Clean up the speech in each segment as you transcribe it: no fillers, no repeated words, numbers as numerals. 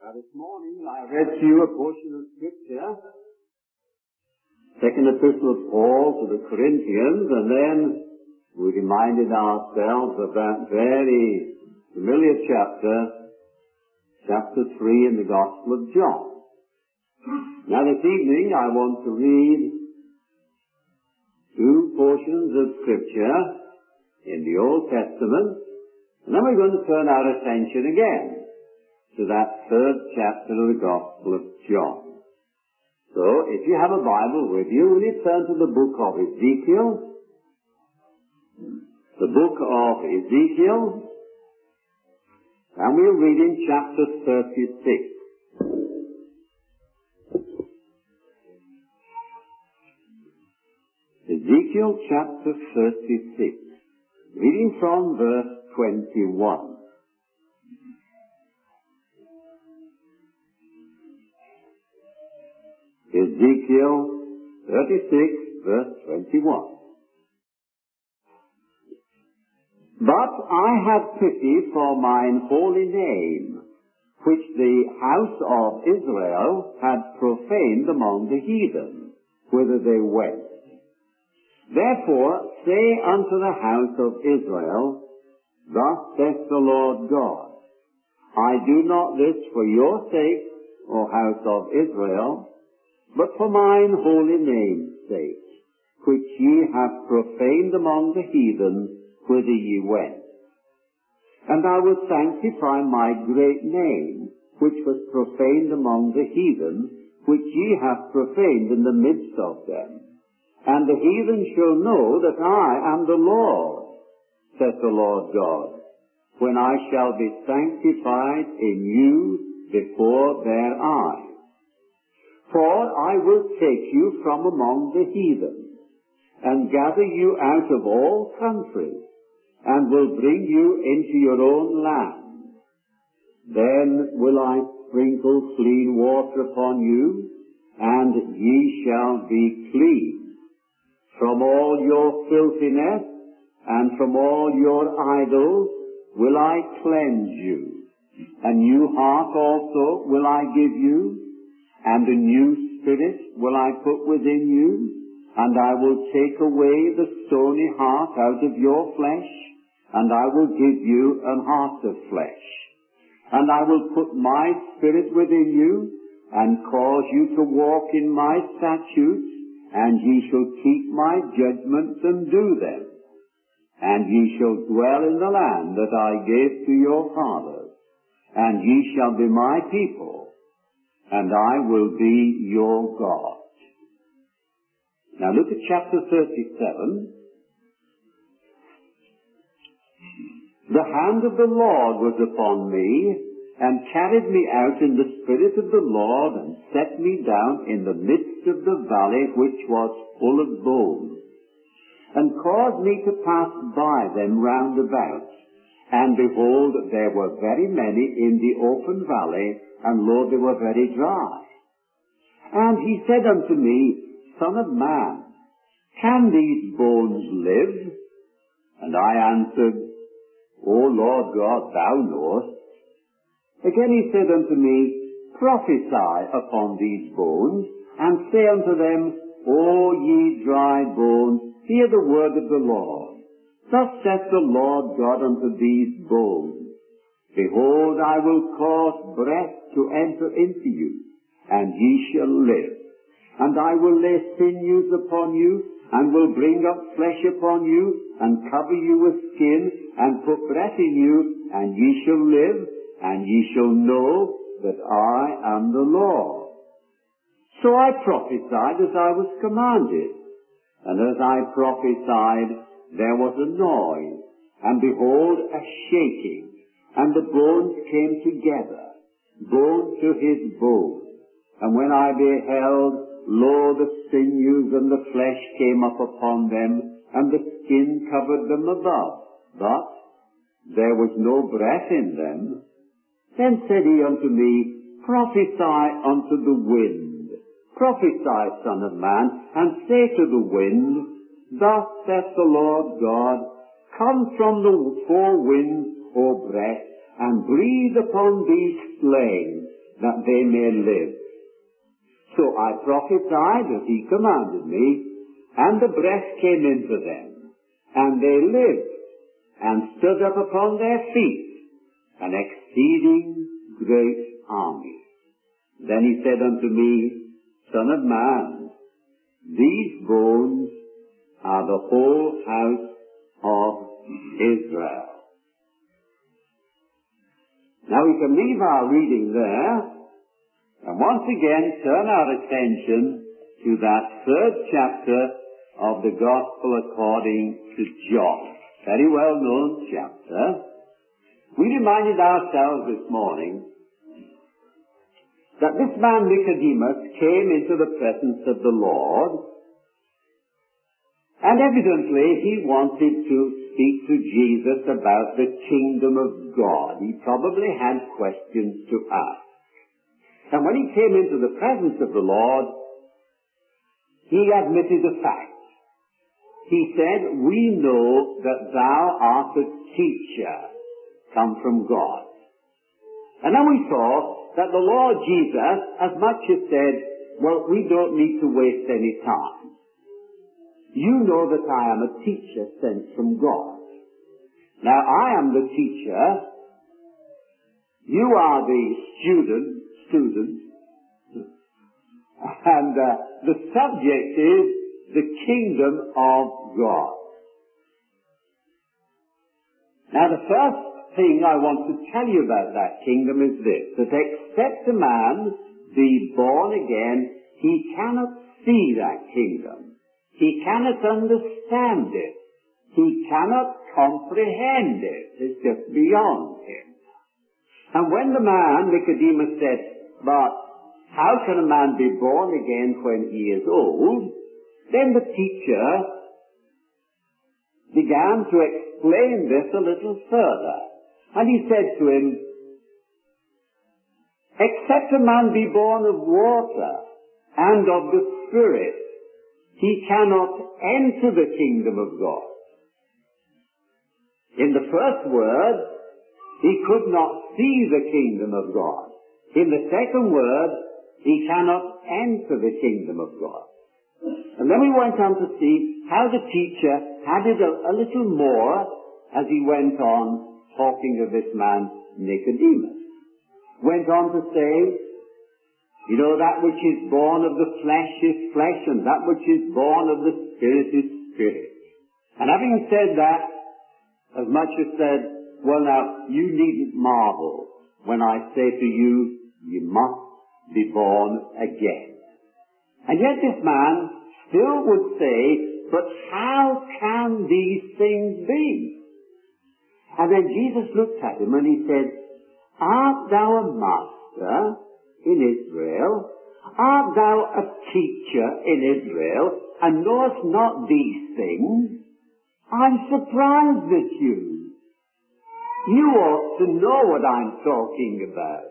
This morning I read to you a portion of Scripture, Second Epistle of Paul to the Corinthians, and then we reminded ourselves of that very familiar chapter 3 in the Gospel of John. Now this evening I want to read two portions of Scripture in the Old Testament, and then we're going to turn our attention again to that third chapter of the Gospel of John. So, if you have a Bible with you, will you turn to the book of Ezekiel? The book of Ezekiel, and we'll read in chapter 36. Ezekiel chapter 36, reading from verse 21. Ezekiel 36, verse 21. But I have pity for mine holy name, which the house of Israel had profaned among the heathen, whither they went. Therefore say unto the house of Israel, Thus saith the Lord God, I do not this for your sake, O house of Israel, but for mine holy name's sake, which ye have profaned among the heathen, whither ye went. And I will sanctify my great name, which was profaned among the heathen, which ye have profaned in the midst of them. And the heathen shall know that I am the Lord, saith the Lord God, when I shall be sanctified in you before their eyes. For I will take you from among the heathen, and gather you out of all countries, and will bring you into your own land. Then will I sprinkle clean water upon you, and ye shall be clean. From all your filthiness, and from all your idols, will I cleanse you. A new heart also will I give you, and a new spirit will I put within you, and I will take away the stony heart out of your flesh, and I will give you an heart of flesh. And I will put my spirit within you, and cause you to walk in my statutes, and ye shall keep my judgments and do them. And ye shall dwell in the land that I gave to your fathers, and ye shall be my people, and I will be your God. Now look at chapter 37. The hand of the Lord was upon me, and carried me out in the spirit of the Lord, and set me down in the midst of the valley which was full of bones, and caused me to pass by them round about. And behold, there were very many in the open valley, and lo, they were very dry. And he said unto me, Son of man, can these bones live? And I answered, O Lord God, thou knowest. Again he said unto me, Prophesy upon these bones, and say unto them, O ye dry bones, hear the word of the Lord. Thus saith the Lord God unto these bones, Behold, I will cause breath to enter into you, and ye shall live. And I will lay sinews upon you, and will bring up flesh upon you, and cover you with skin, and put breath in you, and ye shall live, and ye shall know that I am the Lord. So I prophesied as I was commanded, and as I prophesied, there was a noise, and behold, a shaking. And the bones came together, bone to his bone. And when I beheld, lo, the sinews and the flesh came up upon them, and the skin covered them above, but there was no breath in them. Then said he unto me, Prophesy unto the wind. Prophesy, Son of man, and say to the wind, Thus saith the Lord God, Come from the four winds, O breath, and breathe upon these slain, that they may live. So I prophesied as he commanded me, and the breath came into them, and they lived, and stood up upon their feet, an exceeding great army. Then he said unto me, Son of man, these bones are the whole house of Israel. Now we can leave our reading there, and once again turn our attention to that third chapter of the Gospel according to John. Very well known chapter. We reminded ourselves this morning that this man Nicodemus came into the presence of the Lord, and evidently he wanted to speak to Jesus about the kingdom of God. He probably had questions to ask. And when he came into the presence of the Lord, he admitted the fact. He said, We know that thou art a teacher come from God. And then we saw that the Lord Jesus as much as said, well, we don't need to waste any time. You know that I am a teacher sent from God. Now, I am the teacher. You are the student. And the subject is the kingdom of God. Now, the first thing I want to tell you about that kingdom is this, that except a man be born again, he cannot see that kingdom. He cannot understand it. He cannot comprehend it. It's just beyond him. And when the man, Nicodemus, said, But how can a man be born again when he is old? Then the teacher began to explain this a little further. And he said to him, Except a man be born of water and of the Spirit, he cannot enter the kingdom of God. In the first word, he could not see the kingdom of God. In the second word, he cannot enter the kingdom of God. And then we went on to see how the teacher added a little more as he went on talking of this man Nicodemus. Went on to say, you know, that which is born of the flesh is flesh, and that which is born of the Spirit is spirit. And having said that, as much as said, well now, you needn't marvel when I say to you, you must be born again. And yet this man still would say, but how can these things be? And then Jesus looked at him and he said, Art thou a master in Israel? Art thou a teacher in Israel, and knowest not these things? I'm surprised at you. You ought to know what I'm talking about.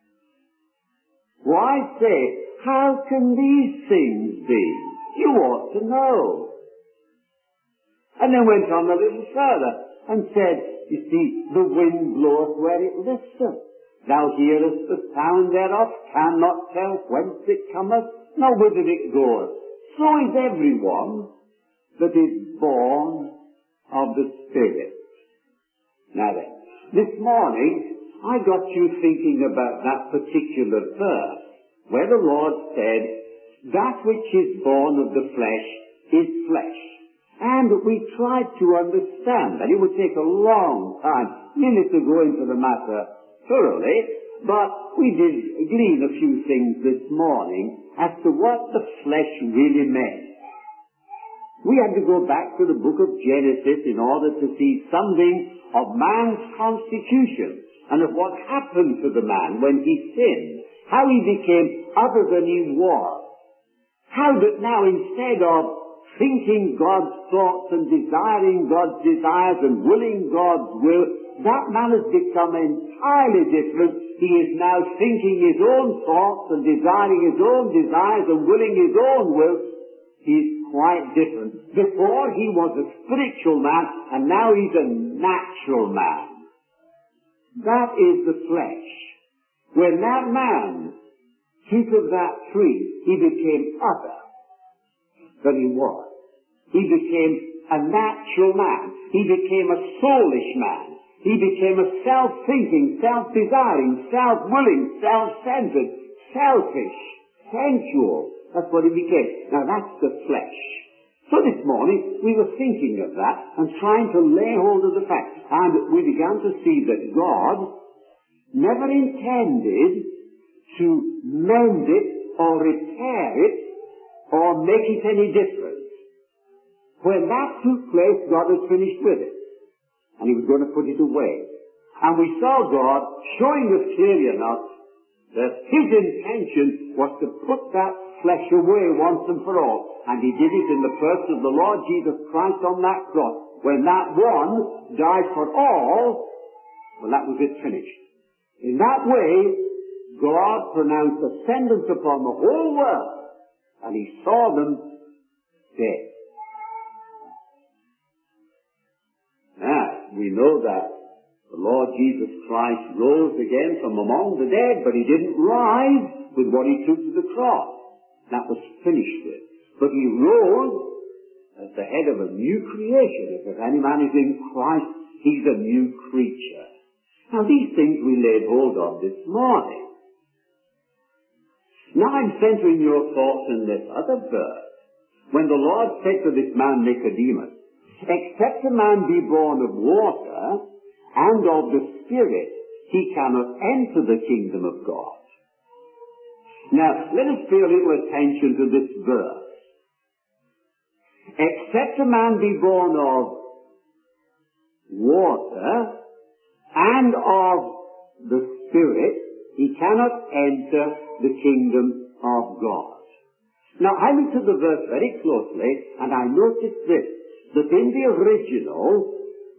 Why say, how can these things be? You ought to know. And then went on a little further and said, you see, the wind bloweth where it listeth. Thou hearest the sound thereof, cannot tell whence it cometh, nor whither it goeth. So is everyone that is born of the Spirit. Now then, this morning I got you thinking about that particular verse, where the Lord said, that which is born of the flesh is flesh. And we tried to understand that. It would take a long time, nearly to go into the matter thoroughly, but we did glean a few things this morning as to what the flesh really meant. We had to go back to the book of Genesis in order to see something of man's constitution and of what happened to the man when he sinned, how he became other than he was, how that now instead of thinking God's thoughts and desiring God's desires and willing God's will, that man has become entirely different. He is now thinking his own thoughts and desiring his own desires and willing his own will. He is quite different. Before he was a spiritual man, and now he's a natural man. That is the flesh. when that man took of that tree, he became other than he was. He became a natural man. He became a soulish man. He became a self-thinking, self-desiring, self-willing, self-centered, selfish, sensual. That's what he became. Now that's the flesh. So this morning we were thinking of that and trying to lay hold of the fact. And we began to see that God never intended to mend it or repair it or make it any different. When that took place, God was finished with it. And he was going to put it away. And we saw God showing us clearly enough that his intention was to put that flesh away once and for all. And he did it in the person of the Lord Jesus Christ on that cross. When that one died for all, well, that was it, finished. In that way, God pronounced a sentence upon the whole world, and he saw them dead. Now, we know that the Lord Jesus Christ rose again from among the dead, but he didn't rise with what he took to the cross. That was finished with. But he rose as the head of a new creation. If any man is in Christ, he's a new creature. Now, these things we laid hold of this morning. Now I'm centering your thoughts in this other verse. When the Lord said to this man Nicodemus, except a man be born of water and of the Spirit, he cannot enter the kingdom of God. Now, let us pay a little attention to this verse. Except a man be born of water and of the Spirit, he cannot enter the kingdom of God. Now, I looked at the verse very closely, and I noticed this, that in the original,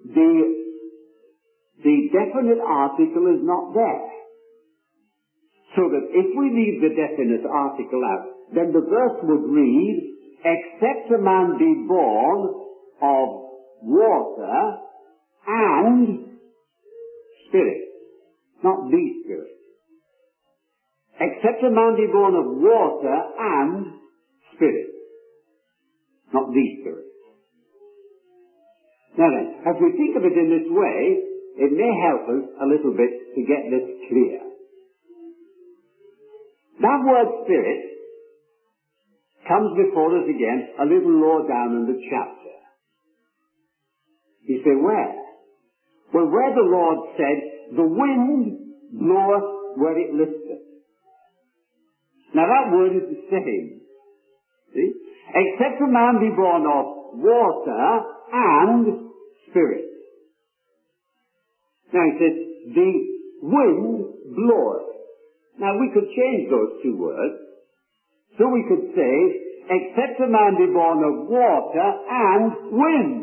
the definite article is not there. So that if we leave the definite article out, then the verse would read, except a man be born of water and Spirit, not the Spirit. Except a man be born of water and Spirit, not the Spirit. Now then, as we think of it in this way, it may help us a little bit to get this clear. That word Spirit comes before us again a little lower down in the chapter. You say, where? Well, where the Lord said, the wind bloweth where it listeth. Now that word is the same. See? Except a man be born of water and Spirit. Now he says, the wind bloweth. Now we could change those two words. So we could say, except a man be born of water and wind.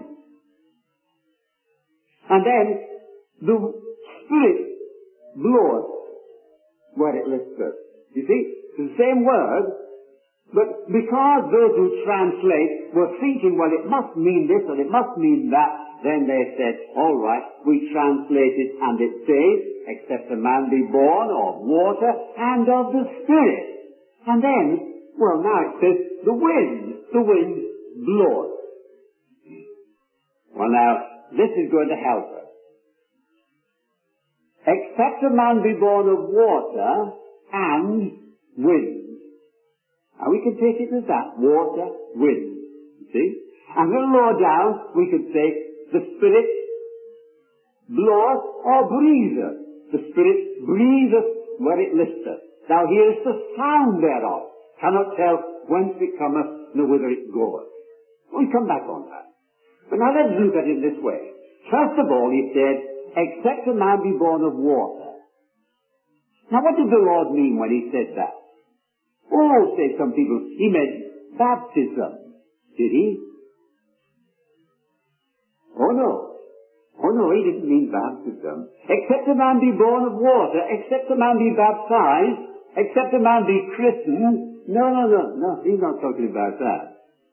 And then, the Spirit bloweth where it listeth. You see, it's the same word, but because those who translate were thinking, well, it must mean this and it must mean that, then they said, all right, we translate it and it says, except a man be born of water and of the Spirit. And then, well, now it says, the wind bloweth. Well, now, this is going to help us. Except a man be born of water and wind. Now we can take it as that, water, wind. You see? And a little lower down, we could say, the Spirit bloweth or breatheth. The Spirit breatheth where it listeth. Now here is the sound thereof. Cannot tell whence it cometh, nor whither it goeth. We'll come back on that. But now let's look at it this way. First of all, he said, except a man be born of water. Now what did the Lord mean when he said that? Oh, say some people, he meant baptism. Did he? Oh no, he didn't mean baptism. Except a man be born of water, except a man be baptized, except a man be christened. No, he's not talking about that.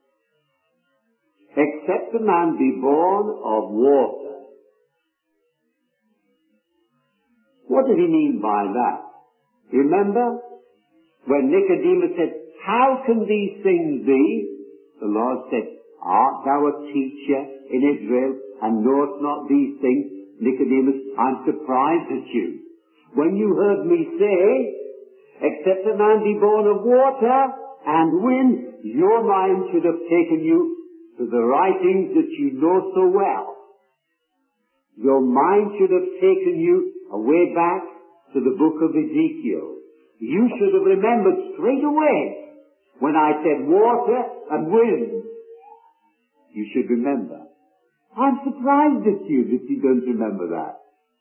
Except a man be born of water. What did he mean by that? Remember when Nicodemus said, how can these things be? The Lord said, art thou a teacher in Israel and knowest not these things? Nicodemus, I'm surprised at you. When you heard me say, except a man be born of water and wind, your mind should have taken you to the writings that you know so well. Your mind should have taken you way back to the book of Ezekiel. You should have remembered straight away when I said water and wind. You should remember. I'm surprised at you that you don't remember that.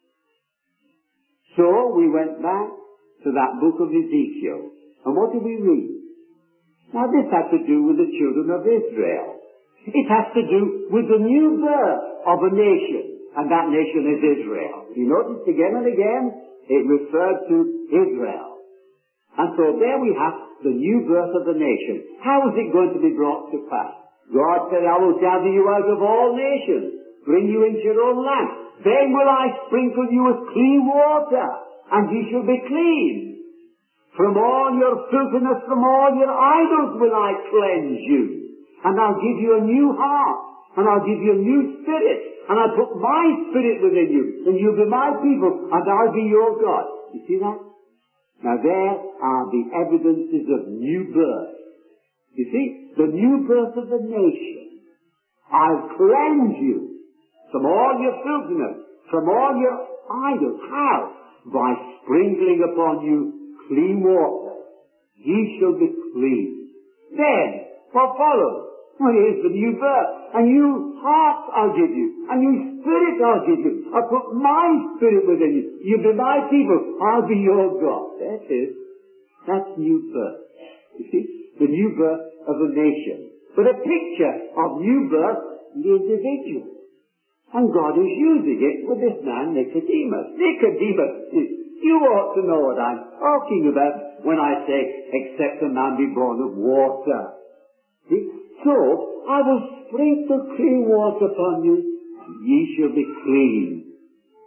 So we went back to that book of Ezekiel. And what did we read? Now this has to do with the children of Israel. It has to do with the new birth of a nation. And that nation is Israel. You notice again and again, it referred to Israel. And so there we have the new birth of the nation. How is it going to be brought to pass? God said, I will gather you out of all nations, bring you into your own land. Then will I sprinkle you with clean water, and ye shall be clean. From all your filthiness, from all your idols will I cleanse you. And I'll give you a new heart, and I'll give you a new spirit, and I'll put my spirit within you, and you'll be my people, and I'll be your God. You see that? Now there are the evidences of new birth. You see, the new birth of the nation. I'll cleanse you from all your filthiness, from all your idols. How? By sprinkling upon you clean water. Ye shall be clean. Then, what follows? Well, here's the new birth. A new heart I'll give you. A new spirit I'll give you. I'll put my spirit within you. You'll be my people. I'll be your God. That is. That's new birth. You see? The new birth of a nation. But a picture of new birth in the individual. And God is using it with this man Nicodemus. Nicodemus, you ought to know what I'm talking about when I say, except a man be born of water. See? So, I will sprinkle clean water upon you, and ye shall be clean.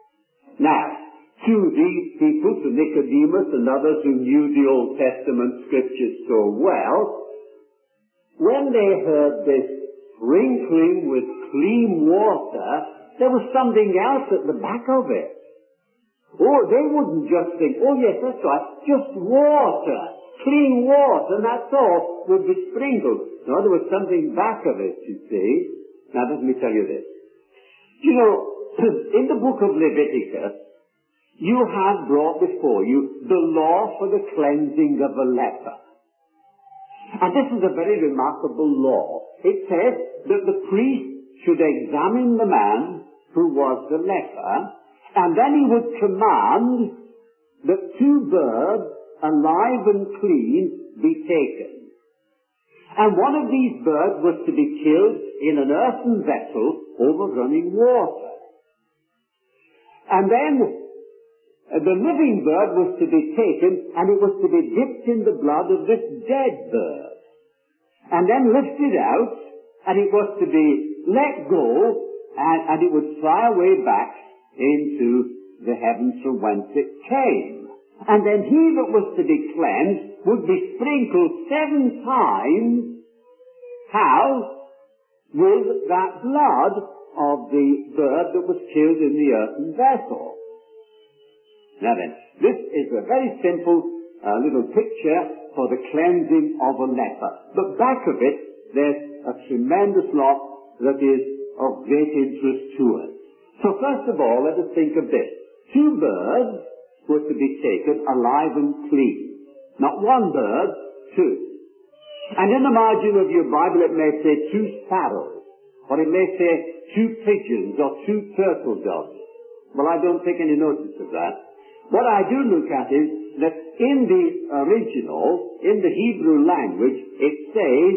Now, to these people, to Nicodemus and others who knew the Old Testament scriptures so well, when they heard this sprinkling with clean water, there was something else at the back of it. Oh, they wouldn't just think, oh yes, that's right, just water, clean water, and that's all would be sprinkled. No, there was something back of it, you see. Now let me tell you this. You know, in the book of Leviticus, you have brought before you the law for the cleansing of a leper. And this is a very remarkable law. It says that the priest should examine the man who was the leper, and then he would command that 2 birds, alive and clean, be taken. And one of these birds was to be killed in an earthen vessel over running water. And then the living bird was to be taken, and it was to be dipped in the blood of this dead bird. And then lifted out, and it was to be let go, and it would fly away back into the heavens from whence it came. And then he that was to be cleansed would be sprinkled 7 times. How? With that blood of the bird that was killed in the earthen vessel. Now then, this is a very simple little picture for the cleansing of a leper. But back of it, there's a tremendous lot that is of great interest to us. So first of all, let us think of this. 2 birds were to be taken alive and clean. Not 1 bird, 2. And in the margin of your Bible it may say 2 sparrows, or it may say 2 pigeons, or 2 turtle doves. Well, I don't take any notice of that. What I do look at is that in the original, in the Hebrew language, it says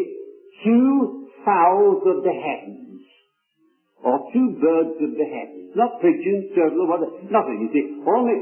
2 fowls of the heavens, or 2 birds of the heavens. Not pigeons, turtle, nothing, you see. Only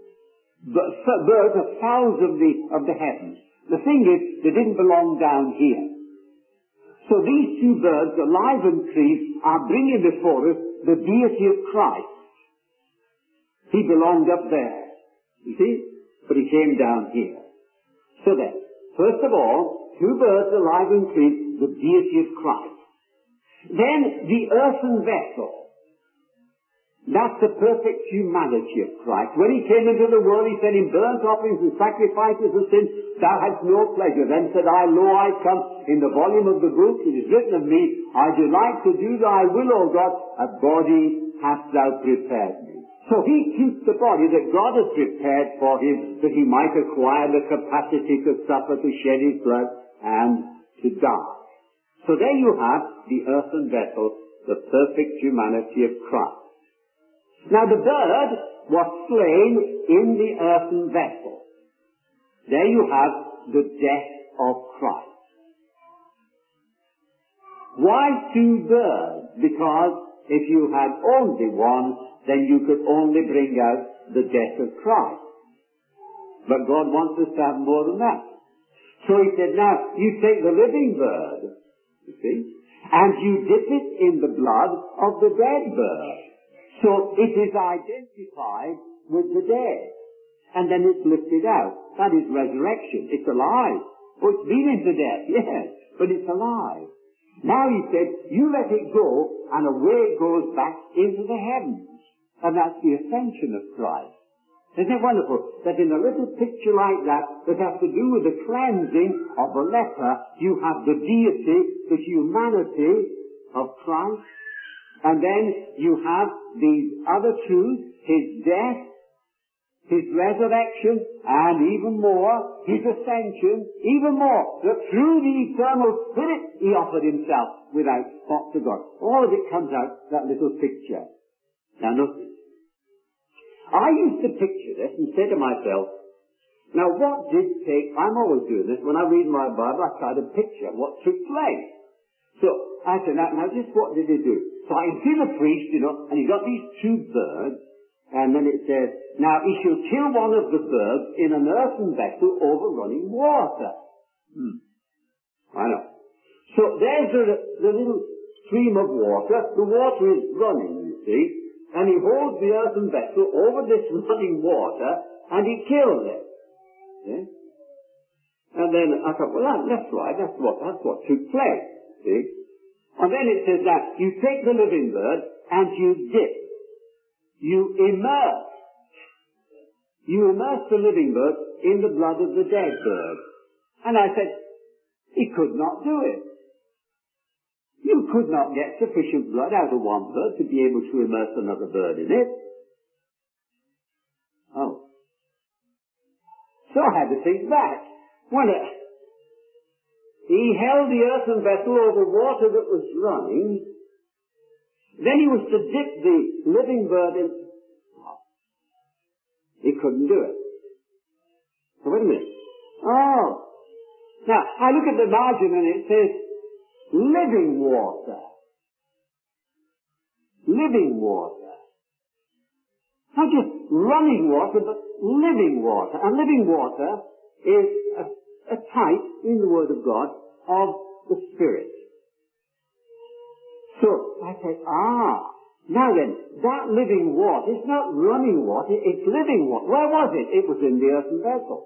birds or fowls of the heavens. The thing is, they didn't belong down here. So these 2 birds, alive and clean, are bringing before us the deity of Christ. He belonged up there. You see? but he came down here. So then, first of all, two birds alive and clean, the deity of Christ. Then the earthen vessel. That's the perfect humanity of Christ. When he came into the world, he said, in burnt offerings and sacrifices of sin, thou hast no pleasure. Then said I, lo, I come. In the volume of the book, it is written of me, I delight to do thy will, O God. A body hast thou prepared me. So he keeps the body that God has prepared for him, that he might acquire the capacity to suffer, to shed his blood, and to die. So there you have the earthen vessel, the perfect humanity of Christ. Now the bird was slain in the earthen vessel. There you have the death of Christ. Why two birds? Because if you had only one, then you could only bring out the death of Christ. But God wants us to have more than that. So he said, now you take the living bird, you see, and you dip it in the blood of the dead bird. So it is identified with the dead. And then it's lifted out. That is resurrection. It's alive. Oh, it's been into death, yes, but it's alive. Now he said, you let it go, and away it goes back into the heavens. And that's the ascension of Christ. Isn't it wonderful that in a little picture like that has to do with the cleansing of the leper, you have the deity, the humanity of Christ, and then you have these other truths, his death, his resurrection, and even more, his ascension, even more, that through the eternal Spirit he offered himself without spot to God. All of it comes out, that little picture. Now notice. I used to picture this and say to myself, now what did take, I'm always doing this, when I read my Bible I try to picture what took place. So I said, now just what did he do? So I see the priest, and he got these two birds, and then it says, now he shall kill one of the birds in an earthen vessel over running water. I know. So there's the little stream of water, the water is running, you see, and he holds the earthen vessel over this running water, and he kills it. See? And then I thought, well, that's right, that's what took place. See? And then it says that you take the living bird and you dip. You immerse the living bird in the blood of the dead bird. And I said, he could not do it. You could not get sufficient blood out of one bird to be able to immerse another bird in it. Oh. So I had to think back. He held the earthen vessel over water that was running. Then he was to dip the living bird in. He couldn't do it. So wait a minute. Oh. Now, I look at the margin and it says, living water. Living water. Not just running water, but living water. And living water is a type, in the Word of God, of the Spirit. So, I said, now then, that living water, it's not running water, it's living water. Where was it? It was in the earthen vessel.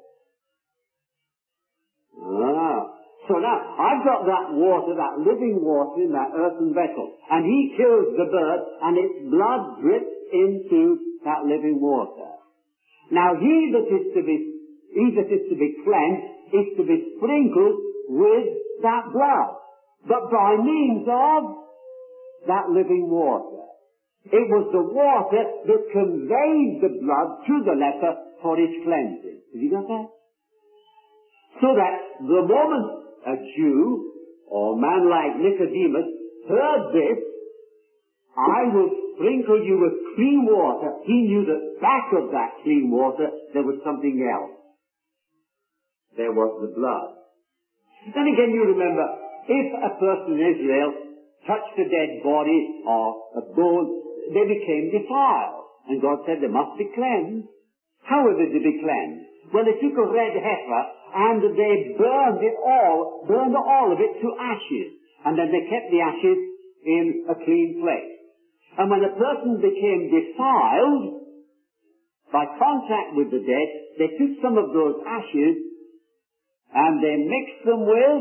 So now, I've got that water, that living water in that earthen vessel, and he kills the bird, and its blood drips into that living water. Now, he that is to be cleansed is to be sprinkled with that blood, but by means of that living water. It was the water that conveyed the blood to the leper for his cleansing. Have you got that? So that the moment a Jew or a man like Nicodemus heard this, I will sprinkle you with clean water, he knew that back of that clean water there was something else. There was the blood. Then again you remember, if a person in Israel touched a dead body or a bone, they became defiled. And God said they must be cleansed. How were they to be cleansed? Well, they took a red heifer and they burned all of it to ashes. And then they kept the ashes in a clean place. And when a person became defiled by contact with the dead, they took some of those ashes and they mixed them with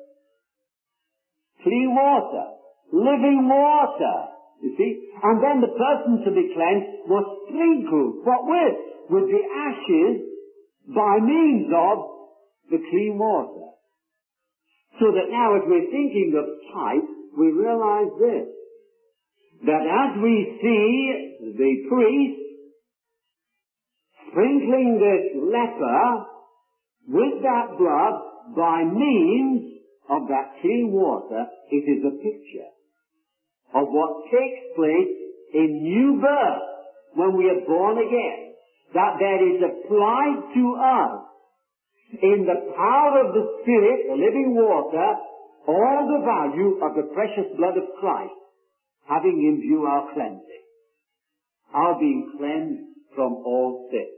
clean water, living water, you see. And then the person to be cleansed was sprinkled, what with? With the ashes by means of the clean water. So that now as we're thinking of type, we realize this, that as we see the priest sprinkling this leper with that blood by means of that clean water, it is a picture of what takes place in new birth when we are born again, that there is applied to us in the power of the Spirit, the living water, all the value of the precious blood of Christ, having in view our cleansing, our being cleansed from all sin.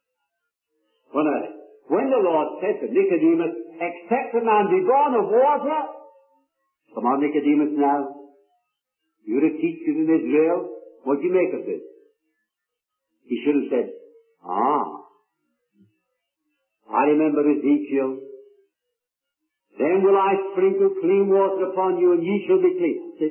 When the Lord said to Nicodemus, except a man be born of water, come on Nicodemus now, you're a teacher in Israel, what do you make of this? He should have said, I remember Ezekiel. Then will I sprinkle clean water upon you, and ye shall be clean.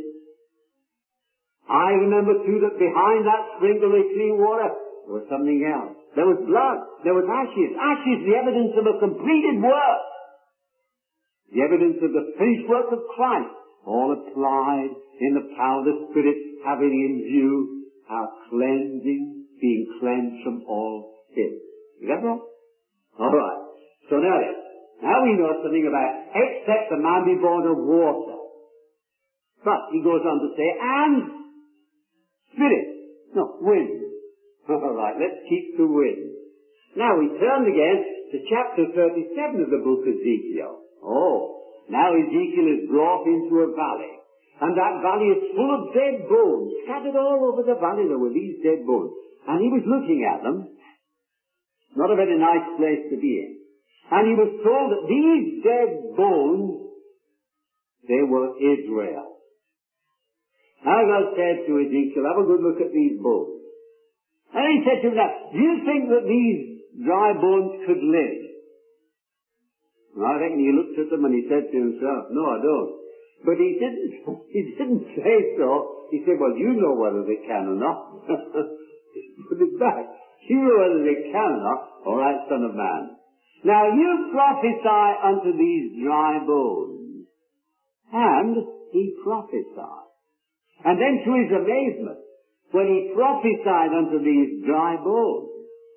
I remember too that behind that sprinkle of clean water was something else. There was blood. There was ashes. Ashes, the evidence of a completed work. The evidence of the finished work of Christ, all applied in the power of the Spirit, having in view our cleansing, being cleansed from all sin. You got that? All right. So now we know something about except the man be born of water. But he goes on to say, and Spirit. No, wind. All right, let's keep the wind. Now we turn again to chapter 37 of the book of Ezekiel. Now Ezekiel is brought into a valley. And that valley is full of dead bones. Scattered all over the valley there were these dead bones. And he was looking at them. Not a very nice place to be in. And he was told that these dead bones, they were Israel. Now God said to Ezekiel, have a good look at these bones. And he said to him, now, do you think that these dry bones could live? And I reckon he looked at them and he said to himself, no, I don't. But he didn't say so. He said, well, you know whether they can or not. Put it back. You know whether they can or not. All right, son of man. Now you prophesy unto these dry bones. And he prophesied. And then to his amazement, when he prophesied unto these dry bones,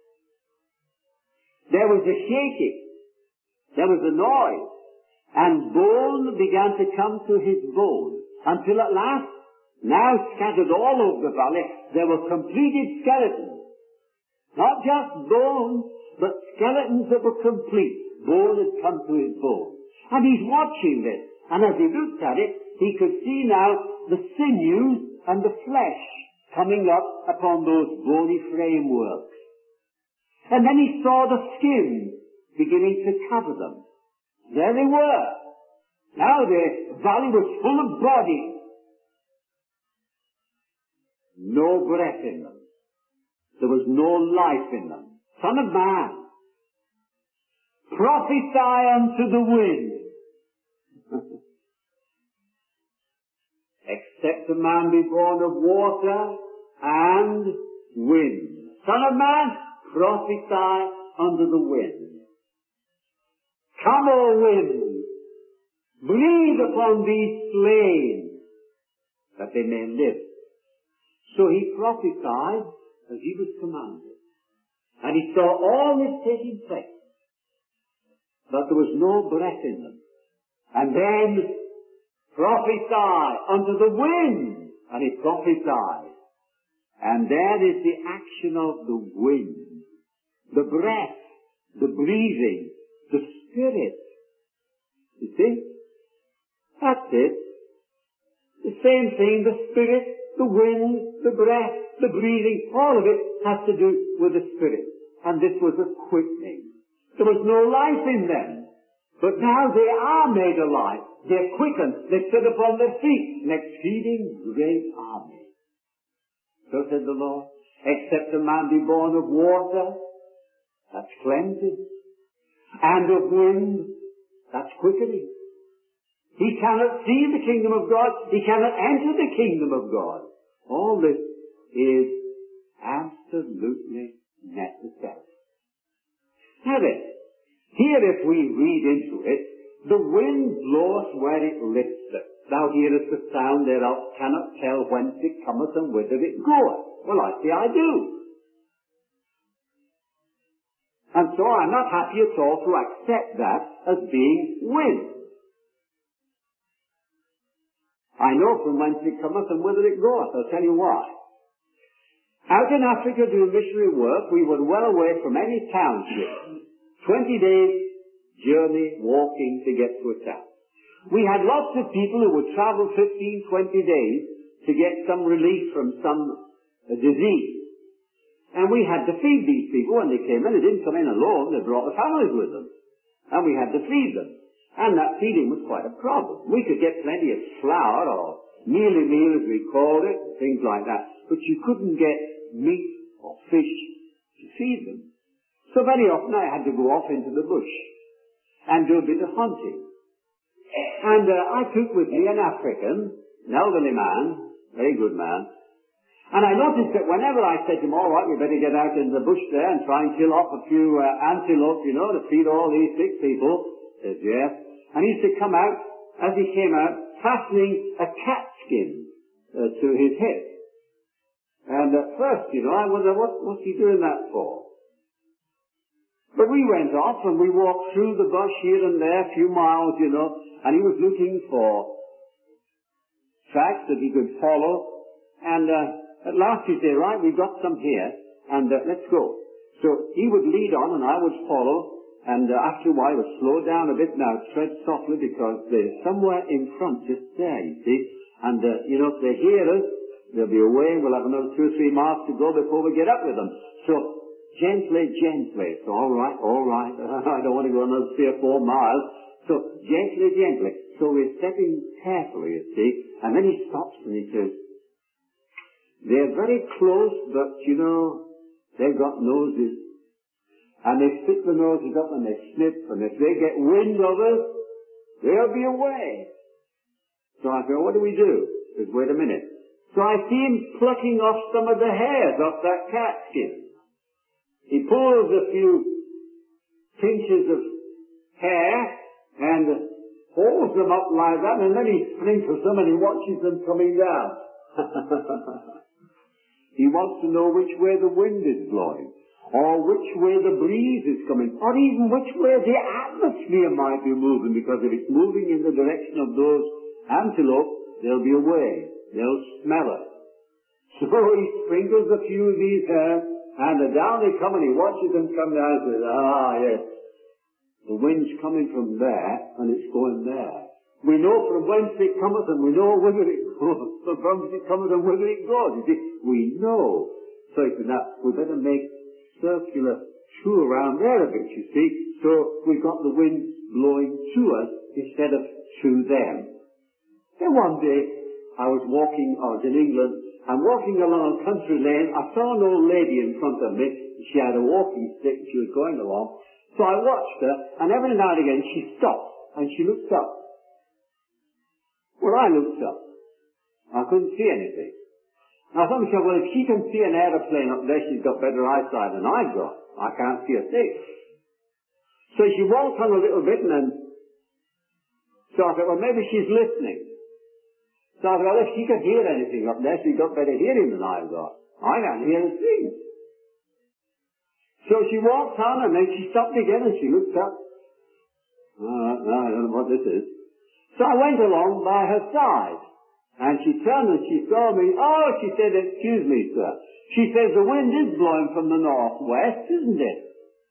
there was a shaking. There was a noise. And bone began to come to his bone. Until at last, now scattered all over the valley, there were completed skeletons. Not just bones, but skeletons that were complete. Bone had come to his bone. And he's watching this. And as he looked at it, he could see now the sinews and the flesh coming up upon those bony frameworks. And then he saw the skin beginning to cover them. There they were. Now the valley was full of bodies. No breath in them. There was no life in them. Son of man, prophesy unto the wind. Except a man be born of water and wind. Son of man, prophesy unto the wind. Come, O wind, breathe upon these slain, that they may live. So he prophesied as he was commanded. And he saw all this taking place. But there was no breath in them. And then prophesy unto the wind. And he prophesied. And there is the action of the wind. The breath, the breathing, the Spirit. You see? That's it. The same thing, the Spirit, the wind, the breath, the breathing, all of it has to do with the Spirit. And this was a quickening. There was no life in them. But now they are made alive. They're quickened. They stood upon their feet, an exceeding great army. So said the Lord, Except a man be born of water, that's cleansing. And of wind, that's quickening. He cannot see the kingdom of God. He cannot enter the kingdom of God. All this is absolutely necessary. Now then, here if we read into it, the wind blows where it listeth. Thou hearest the sound thereof, cannot tell whence it cometh and whither it goeth. Well, I say I do. And so I'm not happy at all to accept that as being wind. I know from whence it cometh and whither it goeth. I'll tell you why. Out in Africa doing missionary work, we were well away from any township. 20 days journey walking to get to a town. We had lots of people who would travel 15, 20 days to get some relief from some disease. And we had to feed these people when they came in. They didn't come in alone. They brought their families with them. And we had to feed them. And that feeding was quite a problem. We could get plenty of flour or mealy meal, as we called it, things like that. But you couldn't get meat or fish to feed them. So very often I had to go off into the bush and do a bit of hunting. And I took with me an African, an elderly man, very good man. And I noticed that whenever I said to him, all right, we better get out in the bush there and try and kill off a few antelope, to feed all these sick people, he says, yes. And he used to come out, as he came out, fastening a cat skin to his head. And at first, I wonder, what's he doing that for? But we went off and we walked through the bush here and there, a few miles, and he was looking for tracks that he could follow. And at last he said, right, we've got some here, and let's go. So he would lead on and I would follow. And after a while, we'll slow down a bit now, tread softly, because they're somewhere in front, just there, you see. And, if they hear us, they'll be away. We'll have another 2 or 3 miles to go before we get up with them. So, gently, gently. So, all right. I don't want to go another 3 or 4 miles. So, gently, gently. So we're stepping carefully, you see. And then he stops and he says, they're very close, but, they've got noses. And they stick the noses up and they sniff, and if they get wind of us, they'll be away. So I said, what do we do? He says, wait a minute. So I see him plucking off some of the hairs off that cat skin. He pulls a few pinches of hair and holds them up like that, and then he sprinkles them and he watches them coming down. He wants to know which way the wind is blowing, or which way the breeze is coming, or even which way the atmosphere might be moving, because if it's moving in the direction of those antelope, they'll be away. They'll smell it. So he sprinkles a few of these hairs, and down they come, and he watches them come down and says, yes, the wind's coming from there, and it's going there. We know from whence it cometh, and we know whither it goes. From whence it cometh and whither it goes. You see, we know. So he said, now, we better make circular tour around there a bit, you see. So we've got the wind blowing to us instead of to them. Then one day, I was in England, and walking along a country lane, I saw an old lady in front of me. She had a walking stick, she was going along. So I watched her, and every now and again she stopped, and she looked up. Well, I looked up. I couldn't see anything. Now somebody said, well, if she can see an aeroplane up there, she's got better eyesight than I've got. I can't see a thing. So she walked on a little bit, and then, so I thought, well, maybe she's listening. So I thought, well, if she could hear anything up there, she's got better hearing than I've got. I can't hear a thing. So she walked on, and then she stopped again, and she looked up. I don't know what this is. So I went along by her side. And she turned and she saw me. Oh, she said, excuse me, sir. She says, the wind is blowing from the northwest, isn't it?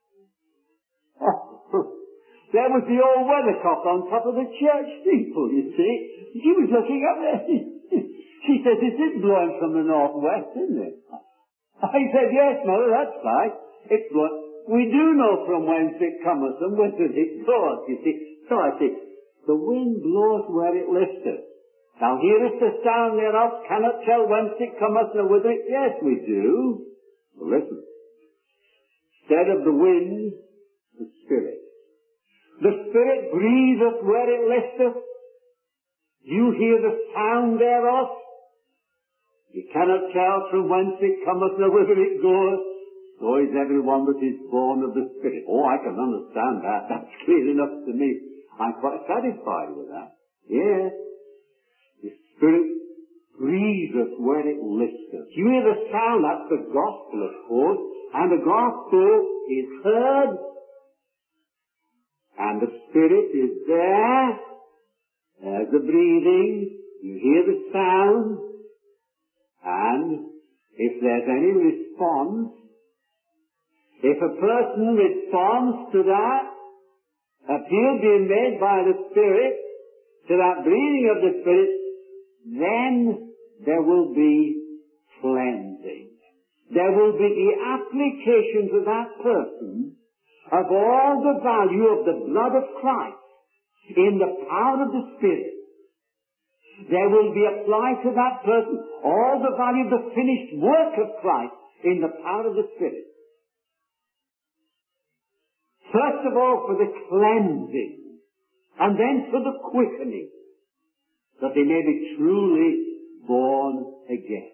Oh, there was the old weathercock on top of the church steeple, you see. She was looking up there. She says, it is blowing from the northwest, isn't it? I said, yes, mother, that's right. It's blowing. We do know from whence it cometh and whither it goes, you see. So I said, the wind blows where it listeth. Thou hearest the sound thereof, cannot tell whence it cometh nor whither it. Yes, we do. Listen. Instead of the wind, the Spirit. The Spirit breatheth where it listeth. You hear the sound thereof. You cannot tell from whence it cometh nor whither it goeth. So is every one that is born of the Spirit. Oh, I can understand that. That's clear enough to me. I'm quite satisfied with that. Yes. The Spirit breatheth where it listeth. You hear the sound, that's the gospel, of course. And the gospel is heard. And the Spirit is there. There's the breathing. You hear the sound. And if there's any response, if a person responds to that appeal being made by the Spirit, to that breathing of the Spirit, then there will be cleansing. There will be the application to that person of all the value of the blood of Christ in the power of the Spirit. There will be applied to that person all the value of the finished work of Christ in the power of the Spirit. First of all, for the cleansing, and then for the quickening, that they may be truly born again.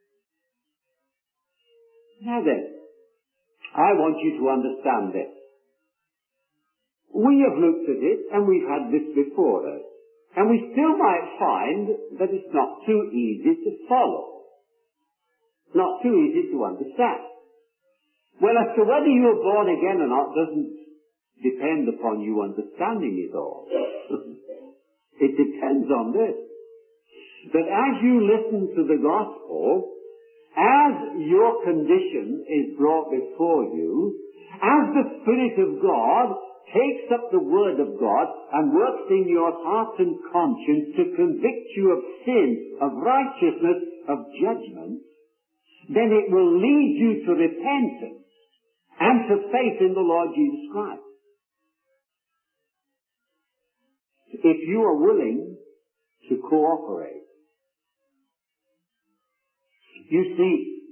Now then, I want you to understand this. We have looked at it, and we've had this before us, and we still might find that it's not too easy to follow, not too easy to understand. Well, as to whether you are born again or not doesn't depend upon you understanding it all. It depends on this. That as you listen to the gospel, as your condition is brought before you, as the Spirit of God takes up the Word of God and works in your heart and conscience to convict you of sin, of righteousness, of judgment, then it will lead you to repentance and to faith in the Lord Jesus Christ. If you are willing to cooperate. You see,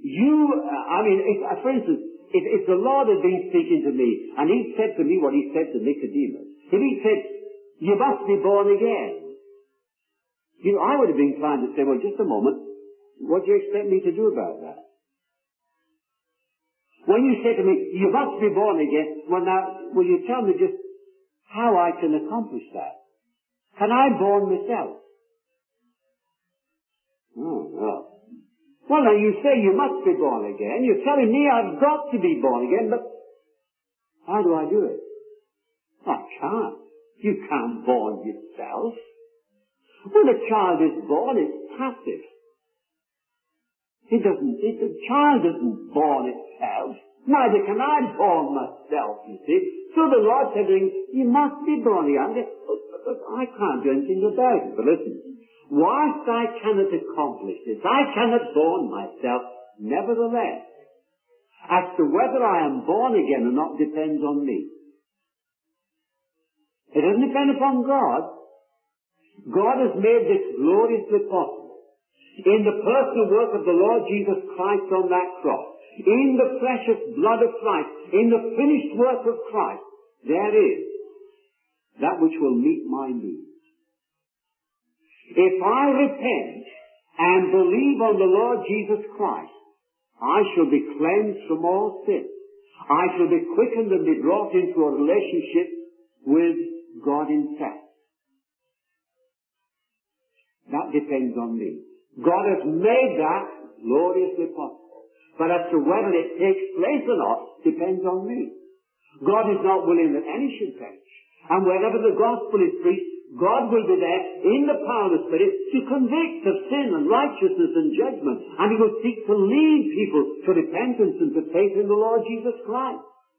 for instance, if the Lord had been speaking to me, and He said to me what He said to Nicodemus, if He said, you must be born again, I would have been inclined to say, well, just a moment, what do you expect me to do about that? When you say to me, you must be born again, well now, will you tell me just how I can accomplish that? Can I born myself? Oh, well. Well, now you say you must be born again. You're telling me I've got to be born again, but how do I do it? I can't. You can't born yourself. When a child is born, it's passive. The child isn't born itself. Neither can I born myself, you see. So the Lord said to him, you must be born again. But I can't do anything about it. But listen, whilst I cannot accomplish this, I cannot born myself, nevertheless, as to whether I am born again or not depends on me. It doesn't depend upon God. God has made this gloriously possible in the personal work of the Lord Jesus Christ on that cross, in the precious blood of Christ, in the finished work of Christ. There is that which will meet my needs. If I repent and believe on the Lord Jesus Christ, I shall be cleansed from all sin. I shall be quickened and be brought into a relationship with God Himself. That depends on me. God has made that gloriously possible. But as to whether it takes place or not depends on me. God is not willing that any should perish. And wherever the gospel is preached, God will be there in the power of the Spirit to convict of sin and righteousness and judgment. And He will seek to lead people to repentance and to faith in the Lord Jesus Christ.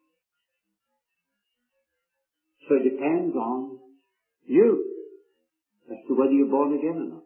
So it depends on you as to whether you're born again or not.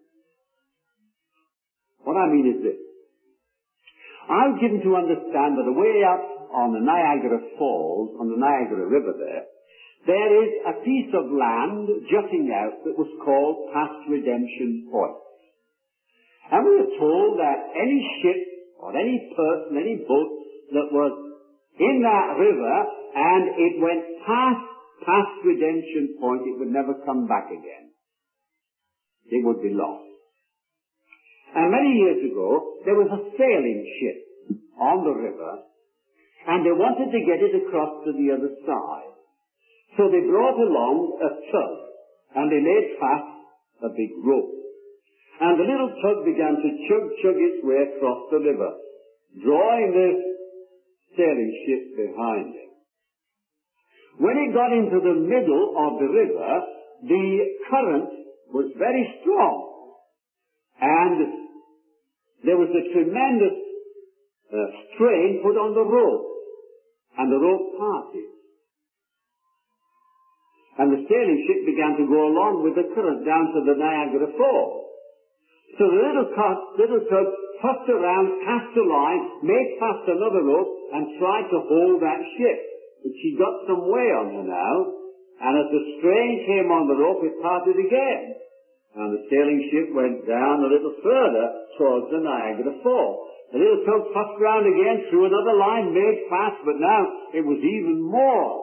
What I mean is this. I've given to understand that away up on the Niagara Falls, on the Niagara River there is a piece of land jutting out that was called Past Redemption Point. And we are told that any ship or any person, any boat that was in that river, and it went past redemption point. It would never come back again. It would be lost. And many years ago, there was a sailing ship on the river, and they wanted to get it across to the other side. So they brought along a tug, and they laid fast a big rope. And the little tug began to chug its way across the river, drawing the sailing ship behind it. When it got into the middle of the river, the current was very strong, and there was a tremendous strain put on the rope, and the rope parted. And the sailing ship began to go along with the current down to the Niagara Falls. So the little tug tossed around, cast a line, made fast another rope, and tried to hold that ship. But she got some way on her now, and as the strain came on the rope, it parted again. And the sailing ship went down a little further towards the Niagara Falls. The little tug tossed round again, threw another line, made fast, but now it was even more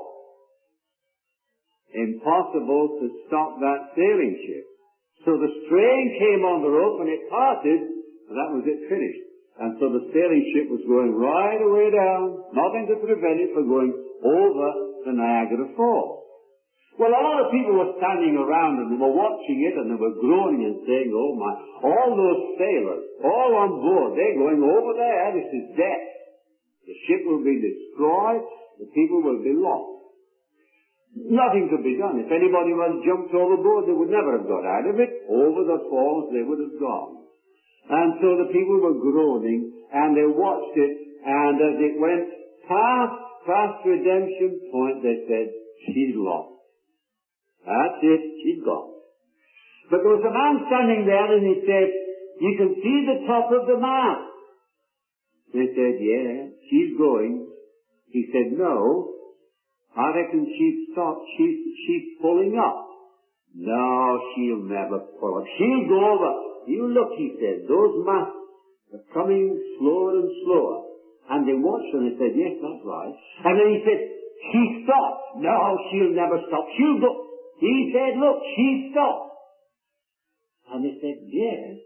impossible to stop that sailing ship. So the strain came on the rope and it parted, and that was it, finished. And so the sailing ship was going right away down, nothing to prevent it from going over the Niagara Falls. Well, a lot of people were standing around and they were watching it and they were groaning and saying, oh my, all those sailors, all on board, they're going over there, this is death. The ship will be destroyed, the people will be lost. Nothing could be done. If anybody was jumped overboard, they would never have got out of it. Over the falls they would have gone. And so the people were groaning, and they watched it, and as it went past redemption point, they said, she's lost. That's it, she's gone. But there was a man standing there, and he said, you can see the top of the mast. They said, yeah, she's going. He said, no, I reckon she's stopped. She's pulling up. No, she'll never pull up. She'll go over. You look, he said, those masts are coming slower and slower. And they watched and they said, yes, that's right. And then he said, she stopped. No, she'll never stop. She'll go. He said, look, she stopped. And they said, yes.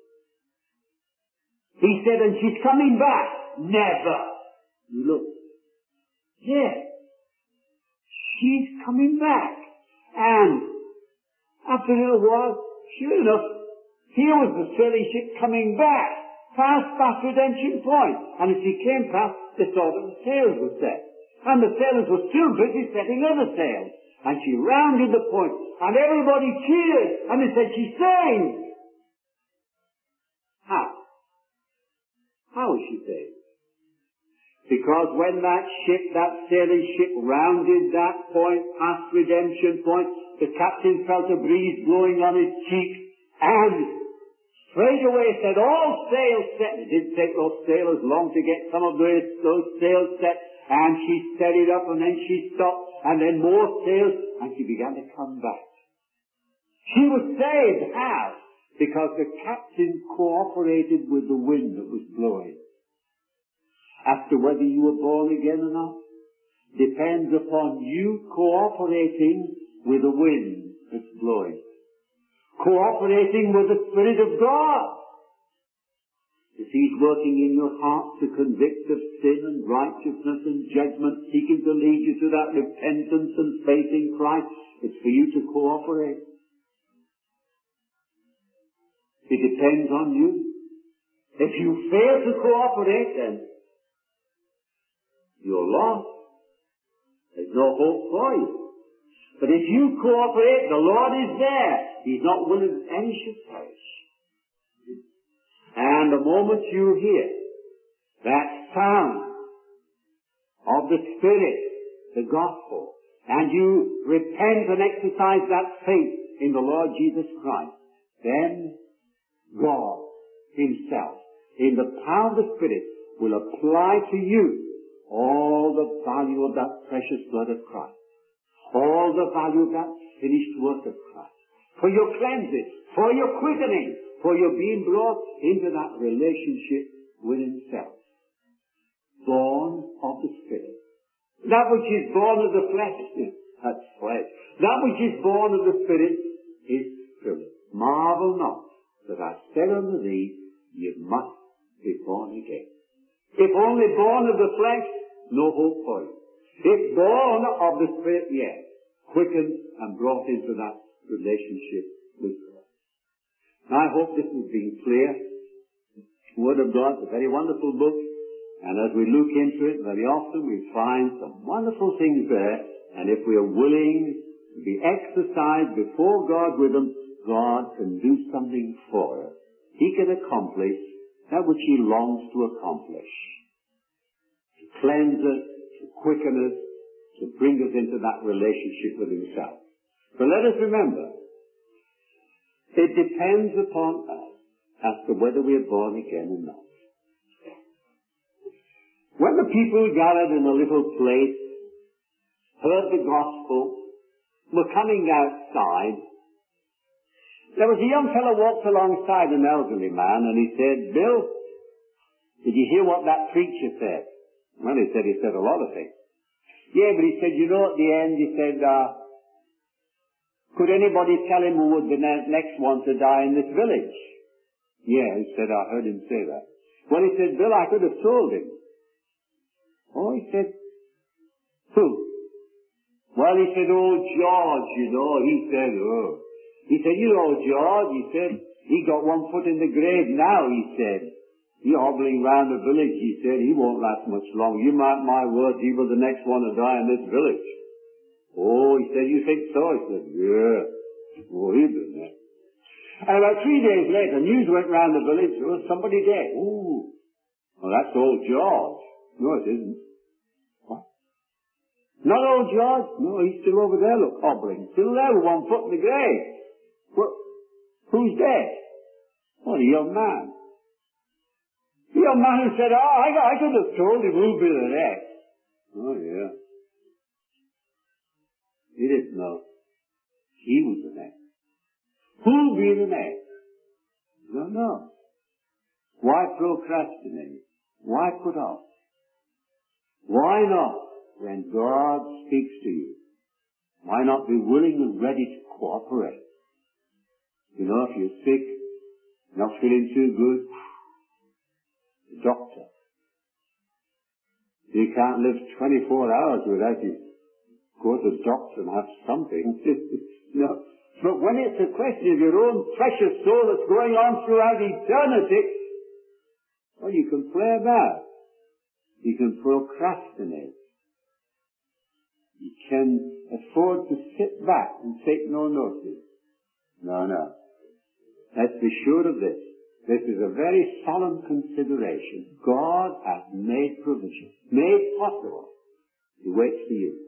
He said, and she's coming back. Never. You look. Yes. She's coming back. And after a little while, sure enough, here was the sailing ship coming back, past redemption point. And as she came past, they saw that the sails were set. And the sailors were still busy setting other sails. And she rounded the point, and everybody cheered, and they said, she saved. How? How is she saved? Because when that sailing ship rounded that point, past redemption point, the captain felt a breeze blowing on his cheek, and straight away said, all sails set. It didn't take those sailors long to get some of those sails set, and she set it up, and then she stopped, and then more sails, and she began to come back. She was saved. How? Because the captain cooperated with the wind that was blowing. As to whether you were born again or not, depends upon you cooperating with the wind that's blowing. Cooperating with the Spirit of God. If He's working in your heart to convict of sin and righteousness and judgment, seeking to lead you to that repentance and faith in Christ, it's for you to cooperate. It depends on you. If you fail to cooperate, then you're lost. There's no hope for you. But if you cooperate, the Lord is there. He's not willing that any should perish. And the moment you hear that sound of the Spirit, the gospel, and you repent and exercise that faith in the Lord Jesus Christ, then God Himself, in the power of the Spirit, will apply to you all the value of that precious blood of Christ. All the value of that finished work of Christ. For your cleansing, for your quickening, for your being brought into that relationship with Himself. born of the Spirit. That which is born of the flesh, that's flesh. That which is born of the Spirit is spirit. Marvel not that I said unto thee, you must be born again. If only born of the flesh, no hope for you. If born of the Spirit, yes, quickened and brought into that relationship with God. Now, I hope this has been clear. The Word of God is a very wonderful book, and as we look into it, very often we find some wonderful things there, and if we are willing to be exercised before God with them, God can do something for us. He can accomplish that which He longs to accomplish. To cleanse us, to quicken us, to bring us into that relationship with Himself. But let us remember, it depends upon us as to whether we are born again or not. When the people gathered in a little place, heard the gospel, were coming outside, there was a young fellow walked alongside an elderly man, and he said, Bill, did you hear what that preacher said? Well, he said a lot of things. Yeah, but he said, you know, at the end, he said, could anybody tell him who would be the next one to die in this village? Yeah, he said, I heard him say that. Well, he said, Bill, I could have told him. Oh, he said, who? Well, he said, oh, George, you know, he said, oh. He said, you know, George, he said, he got one foot in the grave now, he said. He hobbling round the village, he said, he won't last much longer. You mark my words, he was the next one to die in this village. Oh, he said, you think so? He said, yeah. Oh, he'd been there. And about 3 days later, news went round the village, there was somebody dead. Ooh. Well, that's old George. No, it isn't. What? Not old George? No, he's still over there, look, hobbling. Still there with one foot in the grave. Well, who's dead? Oh, the young man. The young man who said, oh, I could have told him who'll be the next. Oh, yeah. He didn't know. He was the next. Who'll be the next? You don't know. Why procrastinate? Why put off? Why not, when God speaks to you, why not be willing and ready to cooperate? You know, if you're sick, not feeling too good, the doctor. You can't live 24 hours without you go to the doctor and have something. No. But when it's a question of your own precious soul that's going on throughout eternity, well, you can play about. You can procrastinate. You can afford to sit back and take no notice. No. Let's be sure of this. This is a very solemn consideration. God has made provision, made possible. He waits for you.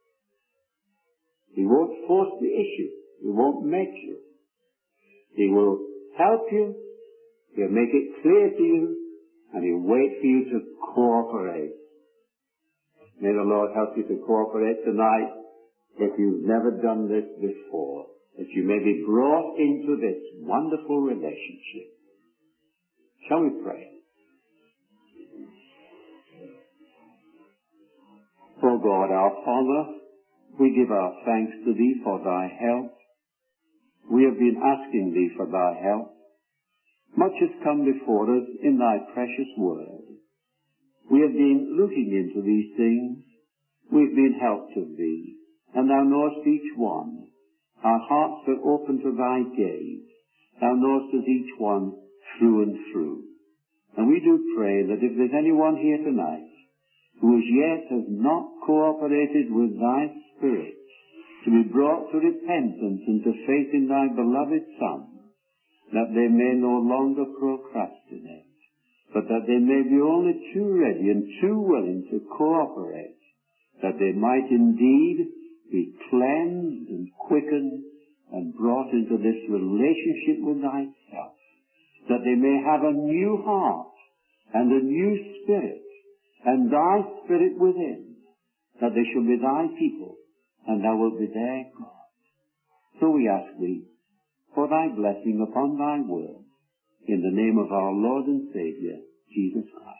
He won't force the issue. He won't make you. He will help you. He'll make it clear to you. And He'll wait for you to cooperate. May the Lord help you to cooperate tonight if you've never done this before, that you may be brought into this wonderful relationship. Shall we pray? O God, our Father, we give our thanks to Thee for Thy help. We have been asking Thee for Thy help. Much has come before us in Thy precious word. We have been looking into these things. We've been helped of Thee, and Thou knowest each one. Our hearts are open to Thy gaze. Thou knowest us each one through and through. And we do pray that if there's anyone here tonight who as yet has not cooperated with Thy Spirit to be brought to repentance and to faith in Thy beloved Son, that they may no longer procrastinate, but that they may be only too ready and too willing to cooperate, that they might indeed be cleansed and quickened and brought into this relationship with Thyself, that they may have a new heart and a new spirit and Thy Spirit within, that they shall be Thy people and Thou wilt be their God. So we ask Thee for Thy blessing upon Thy word, in the name of our Lord and Saviour, Jesus Christ.